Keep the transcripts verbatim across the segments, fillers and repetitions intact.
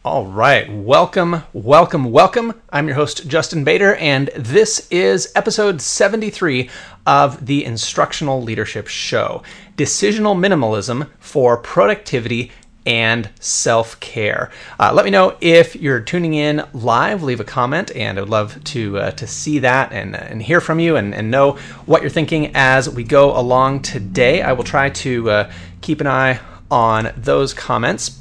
All right, welcome, welcome, welcome. I'm your host, Justin Bader, and this is episode seventy-three of the Instructional Leadership Show, Decisional Minimalism for Productivity and Self-Care. Uh, let me know if you're tuning in live, leave a comment, and I would love to uh, to see that and, and hear from you and, and know what you're thinking as we go along today. I will try to uh, keep an eye on those comments.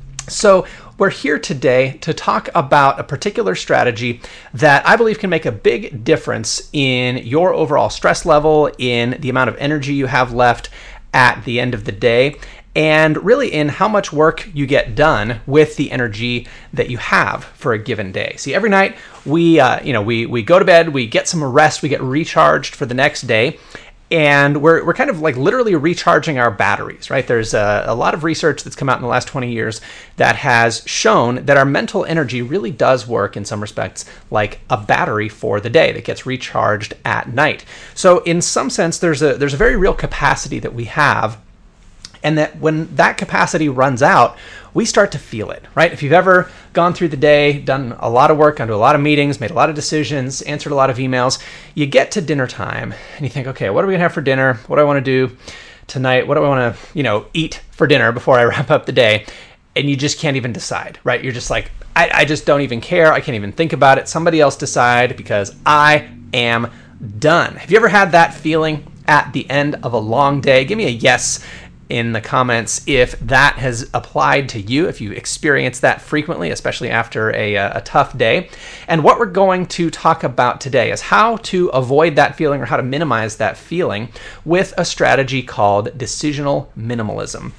So we're here today to talk about a particular strategy that I believe can make a big difference in your overall stress level, in the amount of energy you have left at the end of the day, and really in how much work you get done with the energy that you have for a given day. See, every night we, uh, you know, we we go to bed, we get some rest, we get recharged for the next day. And we're we're kind of like literally recharging our batteries, right? There's a, a lot of research that's come out in the last twenty years that has shown that our mental energy really does work in some respects like a battery for the day that gets recharged at night. So in some sense, there's a there's a very real capacity that we have, and that when that capacity runs out, we start to feel it, right? If you've ever gone through the day, done a lot of work, gone to a lot of meetings, made a lot of decisions, answered a lot of emails, you get to dinner time and you think, okay, what are we gonna have for dinner? What do I wanna do tonight? What do I wanna, you know, eat for dinner before I wrap up the day? And you just can't even decide, right? You're just like, I, I just don't even care. I can't even think about it. Somebody else decide because I am done. Have you ever had that feeling at the end of a long day? Give me a yes in the comments if that has applied to you, if you experience that frequently, especially after a, a tough day. And what we're going to talk about today is how to avoid that feeling or how to minimize that feeling with a strategy called decisional minimalism.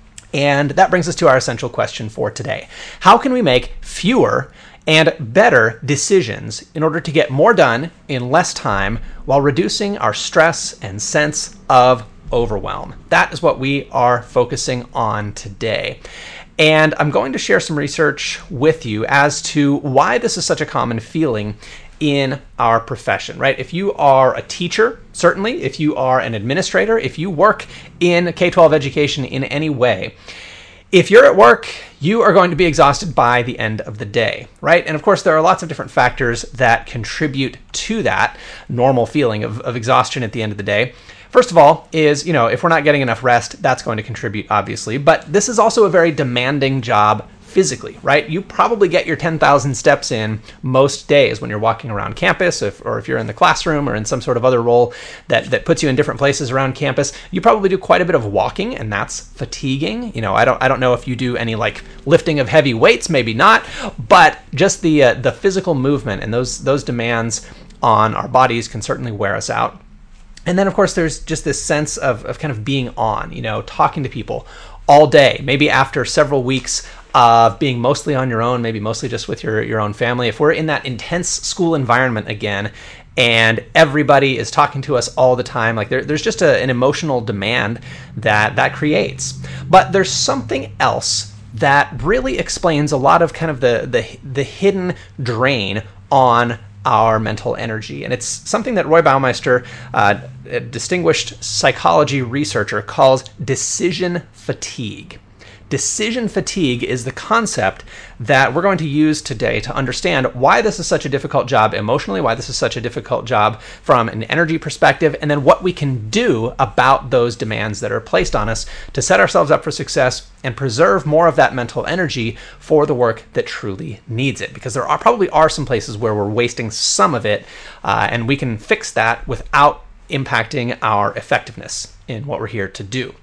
And that brings us to our essential question for today. How can we make fewer and better decisions in order to get more done in less time while reducing our stress and sense of overwhelm? That is what we are focusing on today. And I'm going to share some research with you as to why this is such a common feeling in our profession, right? If you are a teacher, certainly, if you are an administrator, if you work in K twelve education in any way, if you're at work, you are going to be exhausted by the end of the day, right? And of course, there are lots of different factors that contribute to that normal feeling of, of exhaustion at the end of the day. First of all is, you know, if we're not getting enough rest, that's going to contribute, obviously. But this is also a very demanding job physically, right? You probably get your ten thousand steps in most days when you're walking around campus, if, or if you're in the classroom or in some sort of other role that, that puts you in different places around campus. You probably do quite a bit of walking, and that's fatiguing. You know, I don't I don't know if you do any like lifting of heavy weights, maybe not, but just the uh, the physical movement and those those demands on our bodies can certainly wear us out. And then, of course, there's just this sense of, of kind of being on, you know, talking to people all day, maybe after several weeks of being mostly on your own, maybe mostly just with your, your own family. If we're in that intense school environment again, and everybody is talking to us all the time, like there, there's just a, an emotional demand that that creates. But there's something else that really explains a lot of kind of the the, the hidden drain on our mental energy. And it's something that Roy Baumeister, uh, a distinguished psychology researcher, calls decision fatigue. Decision fatigue is the concept that we're going to use today to understand why this is such a difficult job emotionally, why this is such a difficult job from an energy perspective, and then what we can do about those demands that are placed on us to set ourselves up for success and preserve more of that mental energy for the work that truly needs it. Because there are probably are some places where we're wasting some of it, uh, and we can fix that without impacting our effectiveness in what we're here to do.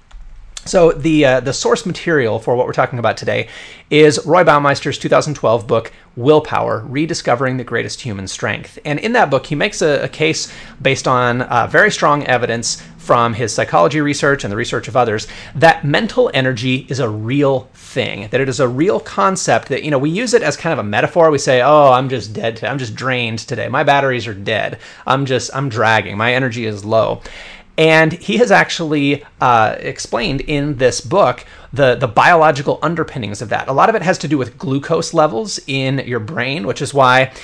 So the uh, the source material for what we're talking about today is Roy Baumeister's two thousand twelve book, Willpower, Rediscovering the Greatest Human Strength. And in that book, he makes a, a case based on uh, very strong evidence from his psychology research and the research of others that mental energy is a real thing, that it is a real concept that, you know, we use it as kind of a metaphor. We say, oh, I'm just dead today. I'm just drained today. My batteries are dead. I'm just, I'm dragging. My energy is low. And he has actually uh, explained in this book the, the biological underpinnings of that. A lot of it has to do with glucose levels in your brain, which is why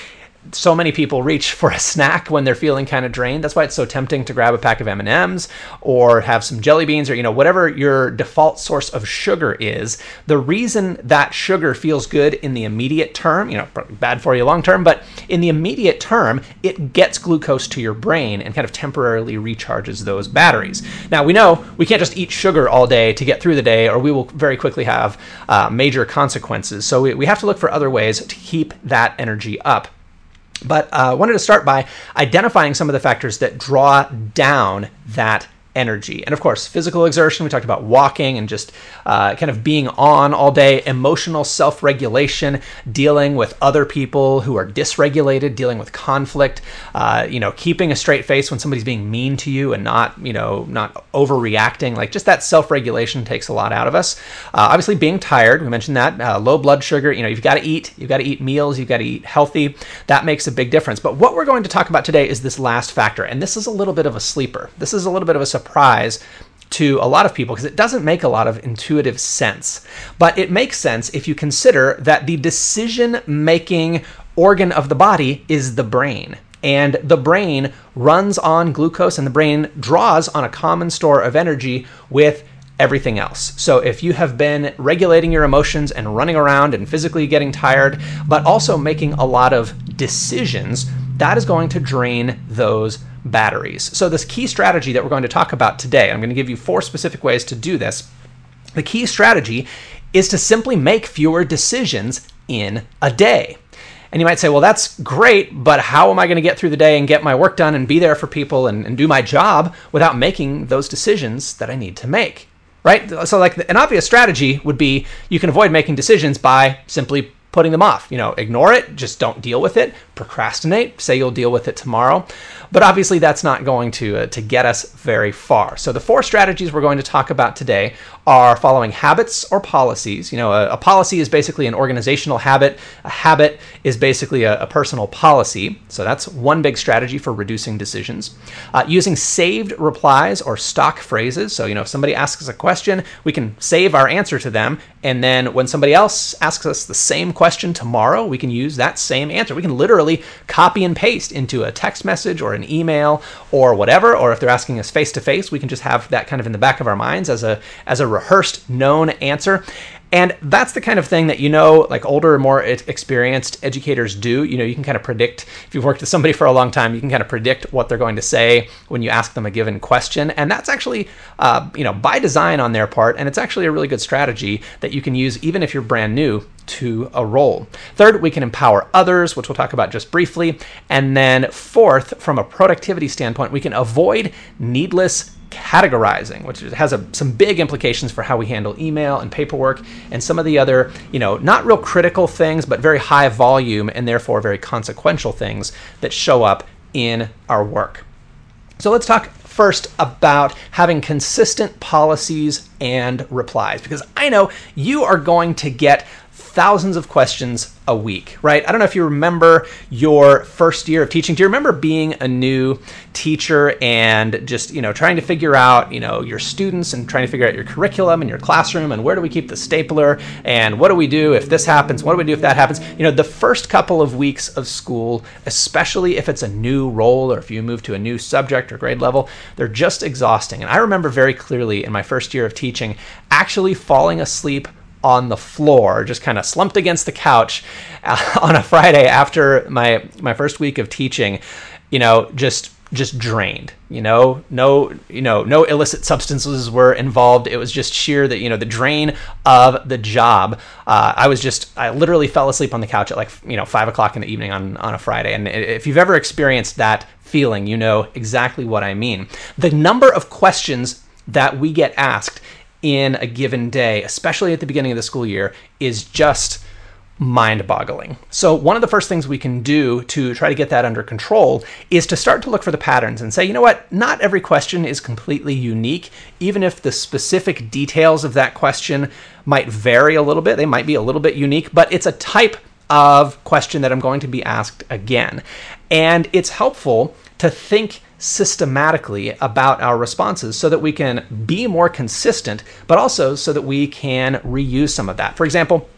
so many people reach for a snack when they're feeling kind of drained. That's why it's so tempting to grab a pack of M and M's or have some jelly beans or, you know, whatever your default source of sugar is. The reason that sugar feels good in the immediate term, you know, probably bad for you long term, but in the immediate term, it gets glucose to your brain and kind of temporarily recharges those batteries. Now, we know we can't just eat sugar all day to get through the day, or we will very quickly have uh, major consequences. So we, we have to look for other ways to keep that energy up. But I uh, wanted to start by identifying some of the factors that draw down that energy. And of course, physical exertion, we talked about walking and just uh, kind of being on all day, emotional self-regulation, dealing with other people who are dysregulated, dealing with conflict, uh, you know, keeping a straight face when somebody's being mean to you and not, you know, not overreacting. Like just that self-regulation takes a lot out of us. Uh, obviously being tired, we mentioned that, uh, low blood sugar, you know, you've got to eat, you've got to eat meals, you've got to eat healthy. That makes a big difference. But what we're going to talk about today is this last factor. And this is a little bit of a sleeper. This is a little bit of a surprise surprise to a lot of people because it doesn't make a lot of intuitive sense. But it makes sense if you consider that the decision-making organ of the body is the brain. And the brain runs on glucose, and the brain draws on a common store of energy with everything else. So if you have been regulating your emotions and running around and physically getting tired, but also making a lot of decisions, that is going to drain those batteries. So this key strategy that we're going to talk about today, I'm going to give you four specific ways to do this. The key strategy is to simply make fewer decisions in a day. And you might say, well, that's great, but how am I going to get through the day and get my work done and be there for people and, and do my job without making those decisions that I need to make? Right? So like an obvious strategy would be you can avoid making decisions by simply putting them off. You know, ignore it, just don't deal with it, procrastinate, say you'll deal with it tomorrow. But obviously that's not going to, uh, to get us very far. So the four strategies we're going to talk about today are following habits or policies. You know, a, a policy is basically an organizational habit. A habit is basically a, a personal policy. So that's one big strategy for reducing decisions. Uh, using saved replies or stock phrases. So, you know, if somebody asks us a question, we can save our answer to them. And then when somebody else asks us the same question tomorrow, we can use that same answer. We can literally copy and paste into a text message or an email or whatever. Or if they're asking us face to face, we can just have that kind of in the back of our minds as a as a rehearsed, known answer. And that's the kind of thing that, you know, like older, more experienced educators do. You know, you can kind of predict, if you've worked with somebody for a long time, you can kind of predict what they're going to say when you ask them a given question. And that's actually, uh, you know, by design on their part. And it's actually a really good strategy that you can use even if you're brand new to a role. Third, we can empower others, which we'll talk about just briefly. And then fourth, from a productivity standpoint, we can avoid needless categorizing, which has a, some big implications for how we handle email and paperwork and some of the other, you know, not real critical things, but very high volume and therefore very consequential things that show up in our work. So let's talk first about having consistent policies and replies, because I know you are going to get thousands of questions a week, right? I don't know if you remember your first year of teaching. Do you remember being a new teacher and just, you know, trying to figure out, you know, your students and trying to figure out your curriculum and your classroom and where do we keep the stapler and what do we do if this happens? What do we do if that happens? You know, the first couple of weeks of school, especially if it's a new role or if you move to a new subject or grade level, they're just exhausting. And I remember very clearly in my first year of teaching actually falling asleep on the floor, just kind of slumped against the couch uh, on a Friday after my my first week of teaching, you know, just just drained, you know, no, you know, no illicit substances were involved. It was just sheer that, you know, the drain of the job. Uh, I was just, I literally fell asleep on the couch at like, you know, five o'clock in the evening on, on a Friday. And if you've ever experienced that feeling, you know exactly what I mean. The number of questions that we get asked in a given day, especially at the beginning of the school year, is just mind-boggling. So one of the first things we can do to try to get that under control is to start to look for the patterns and say, you know what, not every question is completely unique, even if the specific details of that question might vary a little bit. They might be a little bit unique, but it's a type of question that I'm going to be asked again. And it's helpful to think systematically about our responses so that we can be more consistent, but also so that we can reuse some of that. For example,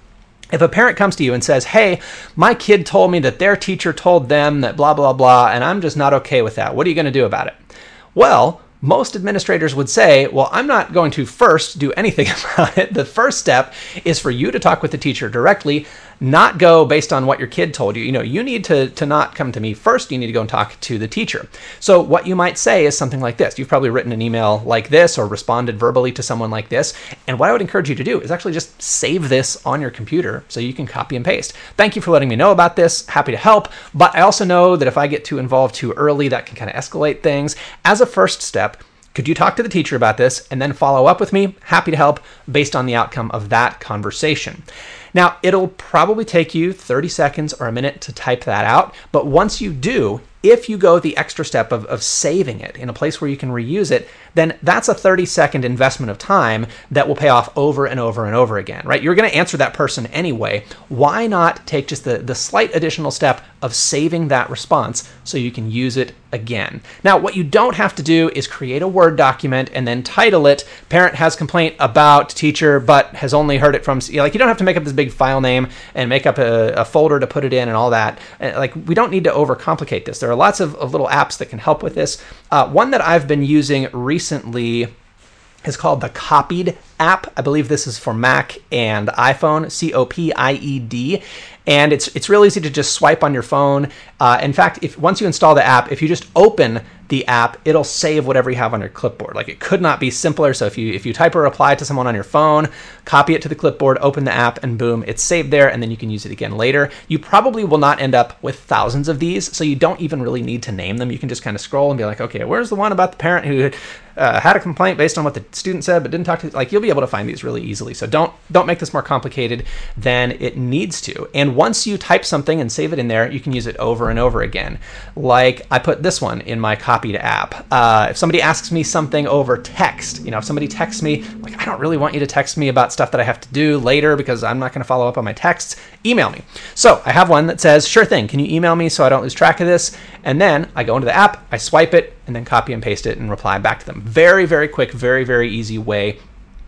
If a parent comes to you and says, hey, my kid told me that their teacher told them that blah, blah, blah, and I'm just not okay with that. What are you going to do about it? Well, most administrators would say, well, I'm not going to first do anything about it. The first step is for you to talk with the teacher directly, not go based on what your kid told you. You know, you need to, to not come to me first. You need to go and talk to the teacher. So what you might say is something like this. You've probably written an email like this or responded verbally to someone like this. And what I would encourage you to do is actually just save this on your computer so you can copy and paste. Thank you for letting me know about this. Happy to help. But I also know that if I get too involved too early, that can kind of escalate things. As a first step, could you talk to the teacher about this and then follow up with me? Happy to help based on the outcome of that conversation. Now, it'll probably take you thirty seconds or a minute to type that out, but once you do, if you go the extra step of, of saving it in a place where you can reuse it, then that's a thirty second investment of time that will pay off over and over and over again, right? You're going to answer that person anyway. Why not take just the, the slight additional step of saving that response so you can use it again? Now, what you don't have to do is create a Word document and then title it, parent has complaint about teacher, but has only heard it from, you know, like you don't have to make up this big file name and make up a, a folder to put it in and all that. Like, we don't need to overcomplicate this. There are lots of, of little apps that can help with this. Uh, one that I've been using recently is called the Copied app. I believe this is for Mac and iPhone, C O P I E D. And it's it's real easy to just swipe on your phone. Uh, in fact, if once you install the app, if you just open the app, it'll save whatever you have on your clipboard. Like, it could not be simpler. So if you if you type a reply to someone on your phone, copy it to the clipboard, open the app, and boom, it's saved there, and then you can use it again later. You probably will not end up with thousands of these, so you don't even really need to name them. You can just kind of scroll and be like, okay, where's the one about the parent who uh, had a complaint based on what the student said but didn't talk to, like, you'll be able to find these really easily. So don't don't make this more complicated than it needs to. And once you type something and save it in there, you can use it over and over again. Like, I put this one in my Copied app. Uh, if somebody asks me something over text, you know, if somebody texts me, like, I don't really want you to text me about stuff that I have to do later because I'm not going to follow up on my texts, email me. So I have one that says, sure thing, can you email me so I don't lose track of this? And then I go into the app, I swipe it, and then copy and paste it and reply back to them. Very, very quick, very, very easy way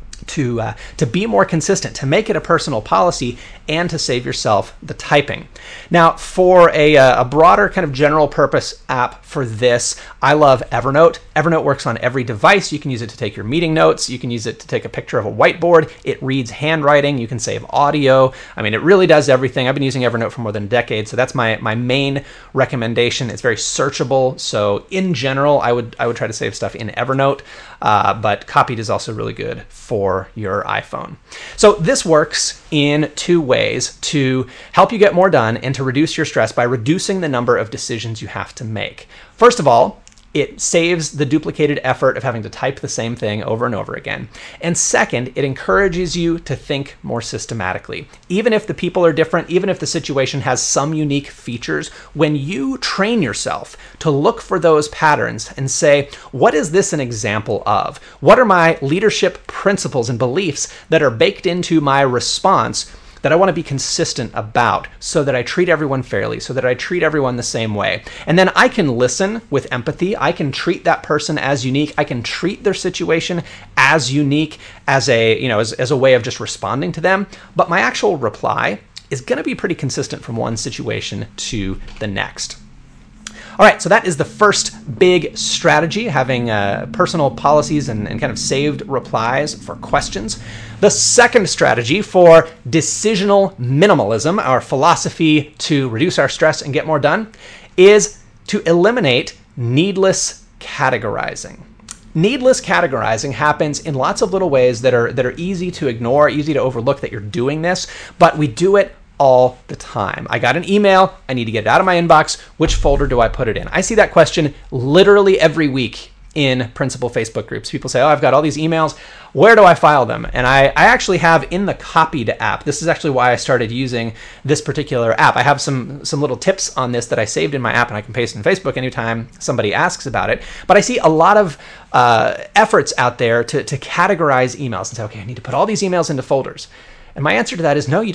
to uh, to be more consistent, to make it a personal policy, and to save yourself the typing. Now, for a, a broader kind of general purpose app for this, I love Evernote. Evernote works on every device. You can use it to take your meeting notes. You can use it to take a picture of a whiteboard. It reads handwriting. You can save audio. I mean, it really does everything. I've been using Evernote for more than a decade, so that's my my main recommendation. It's very searchable. So in general, I would I would try to save stuff in Evernote, uh, but Copied is also really good for your iPhone. So this works in two ways to help you get more done and to reduce your stress by reducing the number of decisions you have to make. First of all, it saves the duplicated effort of having to type the same thing over and over again. And second, it encourages you to think more systematically. Even if the people are different, even if the situation has some unique features, when you train yourself to look for those patterns and say, what is this an example of? What are my leadership principles and beliefs that are baked into my response that I want to be consistent about so that I treat everyone fairly, so that I treat everyone the same way? And then I can listen with empathy. I can treat that person as unique. I can treat their situation as unique as a, you know, as, as a way of just responding to them. But my actual reply is going to be pretty consistent from one situation to the next. All right, so that is the first big strategy, having uh, personal policies and, and kind of saved replies for questions. The second strategy for decisional minimalism, our philosophy to reduce our stress and get more done, is to eliminate needless categorizing. Needless categorizing happens in lots of little ways that are that are easy to ignore, easy to overlook that you're doing this, but we do it all the time. I got an email, I need to get it out of my inbox. Which folder do I put it in? I see that question literally every week in principal Facebook groups. People say, oh, I've got all these emails. Where do I file them? And I, I actually have in the Copied app, this is actually why I started using this particular app. I have some, some little tips on this that I saved in my app, and I can paste in Facebook anytime somebody asks about it. But I see a lot of uh, efforts out there to, to categorize emails and say, okay, I need to put all these emails into folders. And my answer to that is no, you don't.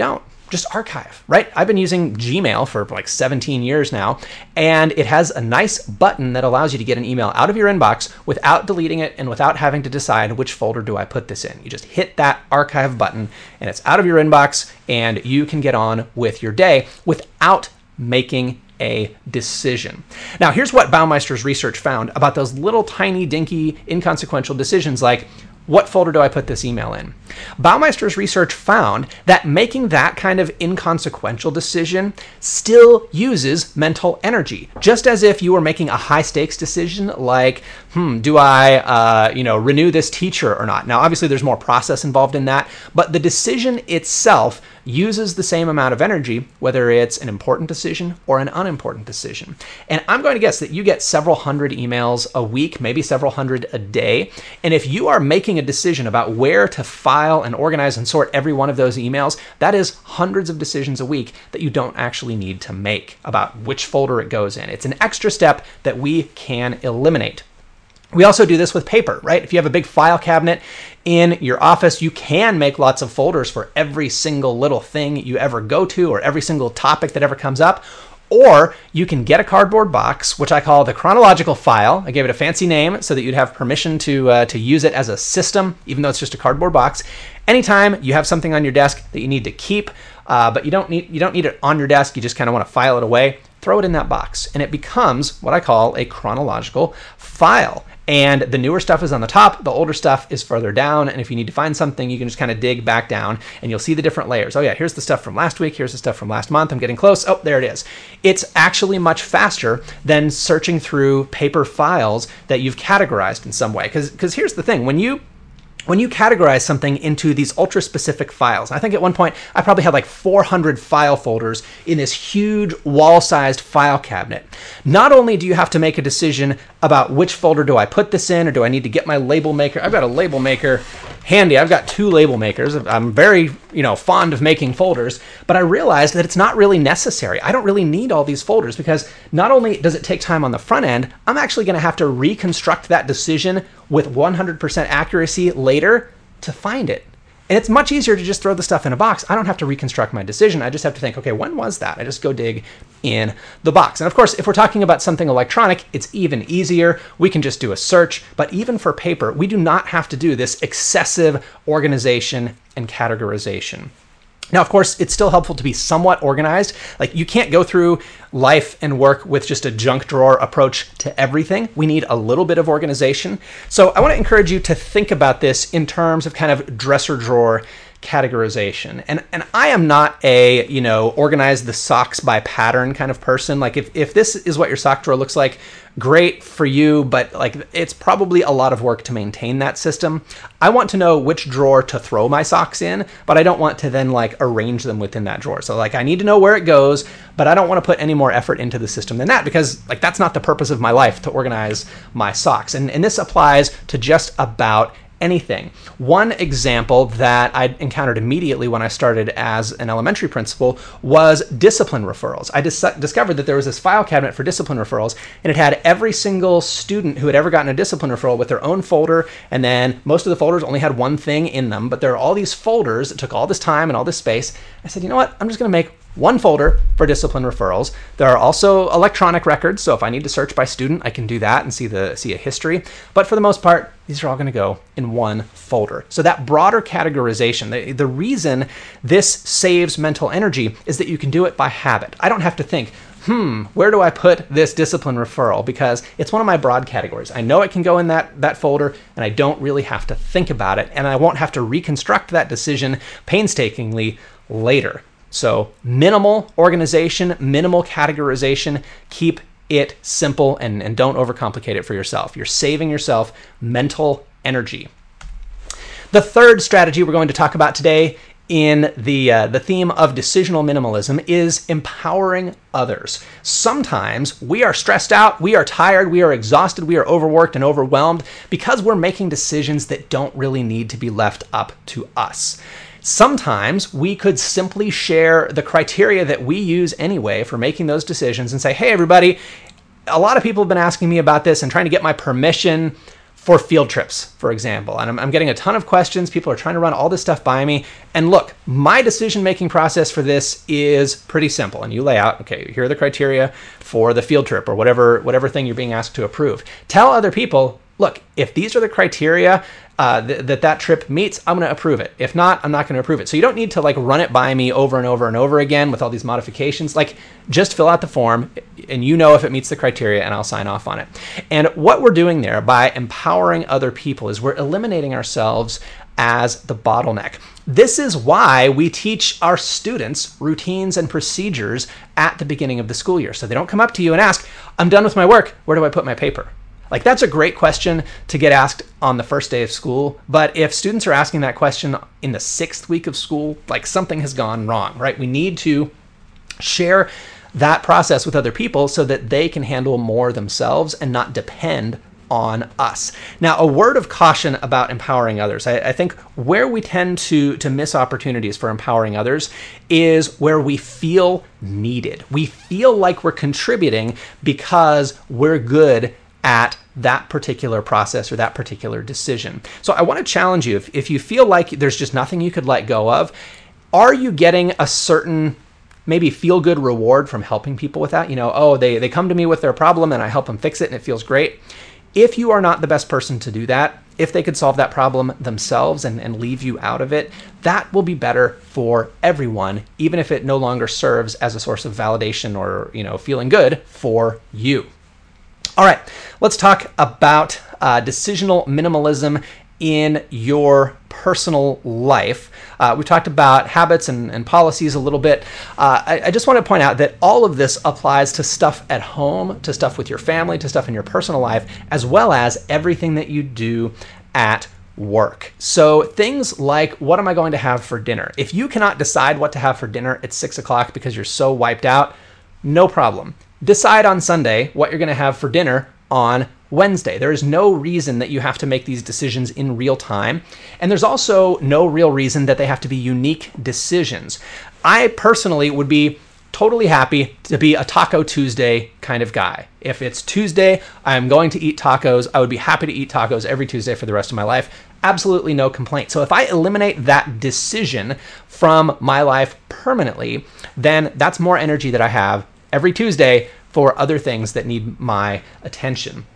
just archive, right? I've been using Gmail for like seventeen years now, and it has a nice button that allows you to get an email out of your inbox without deleting it and without having to decide which folder do I put this in. You just hit that archive button and it's out of your inbox, and you can get on with your day without making a decision. Now, here's what Baumeister's research found about those little tiny, dinky, inconsequential decisions like, what folder do I put this email in? Baumeister's research found that making that kind of inconsequential decision still uses mental energy, just as if you were making a high stakes decision like, hmm, do I, uh, you know, renew this teacher or not? Now, obviously, there's more process involved in that, but the decision itself uses the same amount of energy, whether it's an important decision or an unimportant decision. And I'm going to guess that you get several hundred emails a week, maybe several hundred a day. And if you are making a decision about where to file and organize and sort every one of those emails, that is hundreds of decisions a week that you don't actually need to make about which folder it goes in. It's an extra step that we can eliminate. We also do this with paper, right? If you have a big file cabinet in your office, you can make lots of folders for every single little thing you ever go to or every single topic that ever comes up. Or you can get a cardboard box, which I call the chronological file. I gave it a fancy name so that you'd have permission to uh, to use it as a system, even though it's just a cardboard box. Anytime you have something on your desk that you need to keep, uh, but you don't need you don't need it on your desk, you just kind of want to file it away, throw it in that box, and it becomes what I call a chronological file. And the newer stuff is on the top, the older stuff is further down, and if you need to find something, you can just kind of dig back down, and you'll see the different layers. Oh yeah, here's the stuff from last week, here's the stuff from last month, I'm getting close, oh, there it is. It's actually much faster than searching through paper files that you've categorized in some way. Because because here's the thing, when you When you categorize something into these ultra-specific files, I think at one point I probably had like four hundred file folders in this huge wall-sized file cabinet. Not only do you have to make a decision about which folder do I put this in, or do I need to get my label maker? I've got a label maker handy. I've got two label makers. I'm very, you know, fond of making folders, but I realized that it's not really necessary. I don't really need all these folders because not only does it take time on the front end, I'm actually going to have to reconstruct that decision with one hundred percent accuracy later to find it. And it's much easier to just throw the stuff in a box. I don't have to reconstruct my decision. I just have to think, okay, when was that? I just go dig in the box. And of course, if we're talking about something electronic, it's even easier. We can just do a search. But even for paper, we do not have to do this excessive organization and categorization. Now, of course, it's still helpful to be somewhat organized. Like, you can't go through life and work with just a junk drawer approach to everything. We need a little bit of organization. So I want to encourage you to think about this in terms of kind of dresser drawer categorization. And and I am not a, you know, organize the socks by pattern kind of person. Like, if, if this is what your sock drawer looks like, great for you, but like, it's probably a lot of work to maintain that system. I want to know which drawer to throw my socks in, but I don't want to then like arrange them within that drawer. So like, I need to know where it goes, but I don't want to put any more effort into the system than that, because like, that's not the purpose of my life, to organize my socks. And, and this applies to just about anything. One example that I encountered immediately when I started as an elementary principal was discipline referrals. I dis- discovered that there was this file cabinet for discipline referrals, and it had every single student who had ever gotten a discipline referral with their own folder, and then most of the folders only had one thing in them, but there are all these folders that took all this time and all this space. I said, you know what, I'm just going to make one folder for discipline referrals. There are also electronic records, so if I need to search by student, I can do that and see the see a history. But for the most part, these are all going to go in one folder. So that broader categorization, the, the reason this saves mental energy is that you can do it by habit. I don't have to think, hmm, where do I put this discipline referral? Because it's one of my broad categories. I know it can go in that, that folder, and I don't really have to think about it, and I won't have to reconstruct that decision painstakingly later. So minimal organization, minimal categorization, keep it simple, and, and don't overcomplicate it for yourself. You're saving yourself mental energy. The third strategy we're going to talk about today in the uh, the theme of decisional minimalism is empowering others. Sometimes we are stressed out, we are tired, we are exhausted, we are overworked and overwhelmed because we're making decisions that don't really need to be left up to us. Sometimes we could simply share the criteria that we use anyway for making those decisions and say, hey, everybody, a lot of people have been asking me about this and trying to get my permission for field trips, for example. And I'm, I'm getting a ton of questions. People are trying to run all this stuff by me. And look, my decision-making process for this is pretty simple. And you lay out, okay, here are the criteria for the field trip or whatever, whatever thing you're being asked to approve. Tell other people, look, if these are the criteria uh, th- that that trip meets, I'm going to approve it. If not, I'm not going to approve it. So you don't need to like run it by me over and over and over again with all these modifications. Like, just fill out the form and you know if it meets the criteria, and I'll sign off on it. And what we're doing there by empowering other people is we're eliminating ourselves as the bottleneck. This is why we teach our students routines and procedures at the beginning of the school year. So they don't come up to you and ask, I'm done with my work, where do I put my paper? Like, that's a great question to get asked on the first day of school. But if students are asking that question in the sixth week of school, like, something has gone wrong, right? We need to share that process with other people so that they can handle more themselves and not depend on us. Now, a word of caution about empowering others. I, I think where we tend to, to miss opportunities for empowering others is where we feel needed. We feel like we're contributing because we're good at that particular process or that particular decision. So I want to challenge you, if, if you feel like there's just nothing you could let go of, are you getting a certain maybe feel-good reward from helping people with that? You know, oh, they, they come to me with their problem and I help them fix it and it feels great. If you are not the best person to do that, if they could solve that problem themselves and, and leave you out of it, that will be better for everyone, even if it no longer serves as a source of validation or, you know, feeling good for you. All right, let's talk about uh, decisional minimalism in your personal life. Uh, we talked about habits and, and policies a little bit. Uh, I, I just want to point out that all of this applies to stuff at home, to stuff with your family, to stuff in your personal life, as well as everything that you do at work. So things like, what am I going to have for dinner? If you cannot decide what to have for dinner at six o'clock because you're so wiped out, no problem. Decide on Sunday what you're going to have for dinner on Wednesday. There is no reason that you have to make these decisions in real time. And there's also no real reason that they have to be unique decisions. I personally would be totally happy to be a Taco Tuesday kind of guy. If it's Tuesday, I'm going to eat tacos. I would be happy to eat tacos every Tuesday for the rest of my life. Absolutely no complaint. So if I eliminate that decision from my life permanently, then that's more energy that I have every Tuesday for other things that need my attention.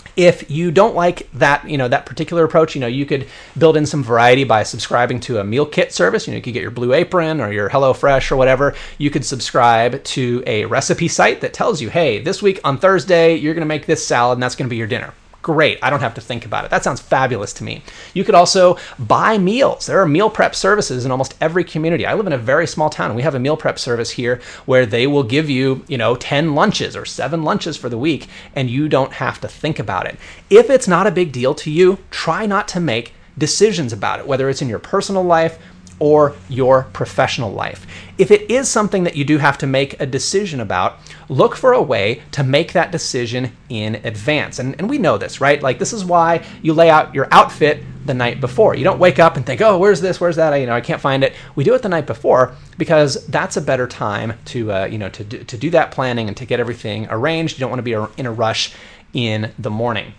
If you don't like that, you know, that particular approach, you know, you could build in some variety by subscribing to a meal kit service. You know, you could get your Blue Apron or your HelloFresh or whatever. You could subscribe to a recipe site that tells you, hey, this week on Thursday, you're going to make this salad and that's going to be your dinner. Great. I don't have to think about it. That sounds fabulous to me. You could also buy meals. There are meal prep services in almost every community. I live in a very small town and we have a meal prep service here where they will give you, you know, ten lunches or seven lunches for the week and you don't have to think about it. If it's not a big deal to you, try not to make decisions about it, whether it's in your personal life or your professional life. If it is something that you do have to make a decision about, look for a way to make that decision in advance. And, and we know this, right? Like, this is why you lay out your outfit the night before. You don't wake up and think, oh, where's this, where's that? I, you know, I can't find it. We do it the night before because that's a better time to, uh, you know, to do, to do that planning and to get everything arranged. You don't want to be in a rush in the morning.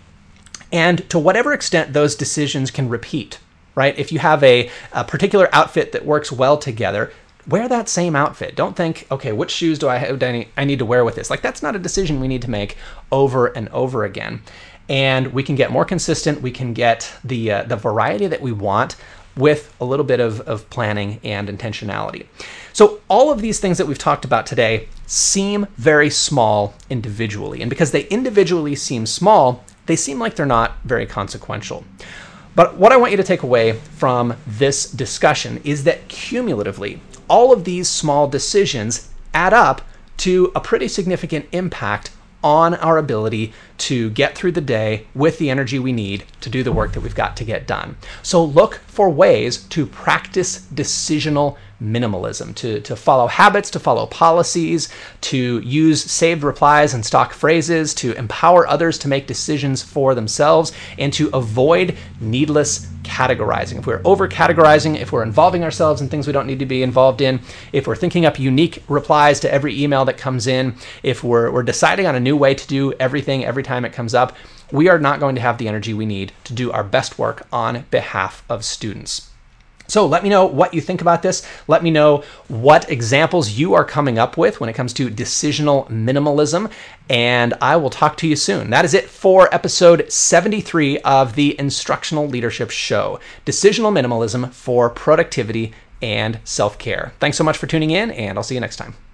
And to whatever extent those decisions can repeat, right? If you have a, a particular outfit that works well together, wear that same outfit. Don't think, okay, which shoes do I have, do I, need, I need to wear with this? Like, that's not a decision we need to make over and over again. And we can get more consistent. We can get the uh, the variety that we want with a little bit of, of planning and intentionality. So all of these things that we've talked about today seem very small individually. And because they individually seem small, they seem like they're not very consequential. But what I want you to take away from this discussion is that cumulatively, all of these small decisions add up to a pretty significant impact on our ability to get through the day with the energy we need to do the work that we've got to get done. So look for ways to practice decisional minimalism, to, to follow habits, to follow policies, to use saved replies and stock phrases, to empower others to make decisions for themselves, and to avoid needless categorizing. If we're over categorizing, if we're involving ourselves in things we don't need to be involved in, if we're thinking up unique replies to every email that comes in, if we're, we're deciding on a new way to do everything every time it comes up, we are not going to have the energy we need to do our best work on behalf of students. So let me know what you think about this. Let me know what examples you are coming up with when it comes to decisional minimalism, and I will talk to you soon. That is it for episode seventy-three of the Instructional Leadership Show, Decisional Minimalism for Productivity and Self-Care. Thanks so much for tuning in, and I'll see you next time.